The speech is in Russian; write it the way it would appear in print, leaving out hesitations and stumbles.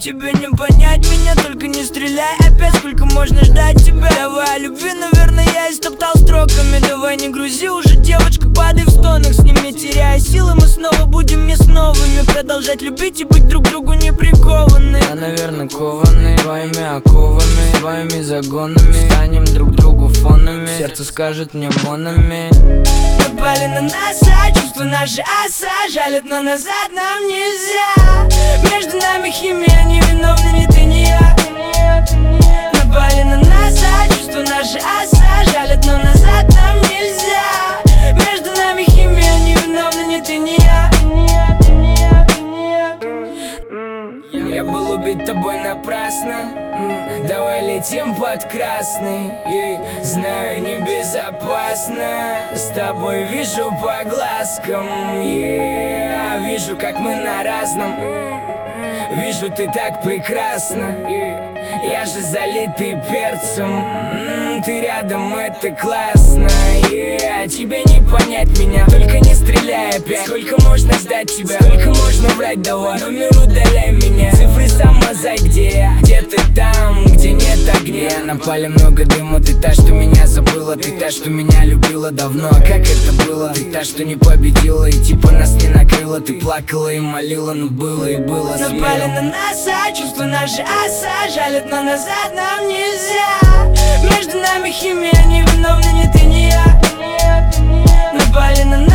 Тебе не понять меня, только не стреляй опять. Сколько можно ждать тебя? Давай о любви, наверное, я истоптал строками. Давай не грузи уже, девочка, падай в стонах. С ними теряя силы, мы снова будем не с новыми. Продолжать любить и быть друг другу не прикованы. Я, наверное, кованный твоими оковами, твоими загонами. Станем друг другу фонами, сердце скажет мне монами. Напали на нас, а чувства наши жалят, но назад нам нельзя. Между нами химия, невиновна ни ты, ни я. Напали на нас, а чувства наши жалят, но назад нам нельзя. Между нами химия, невиновна ни ты, ни я. Я был убит тобой напрасно. Давай летим под красный. Знаю, небезопасно. С тобой вижу по глазкам. Вижу, как мы на разном. Вижу, ты так прекрасна. Я же залитый перцем. Ты рядом, это классно. Тебе не понять меня, только не стреляй опять. Сколько можно ждать тебя, сколько можно врать, давай номер удаляй меня. Цифры сама зай, где я, где ты там, где нет огня. Напали много дыма, ты та, что меня забыла. Ты та, что меня любила давно, а как это было? Ты та, что не победила и типа нас не накрыла. Ты плакала и молила, но было и было. Напали на нас, а чувства наши жалят, но назад нам нельзя. Между нами химия, невиновна ни ты, ни я. Напали на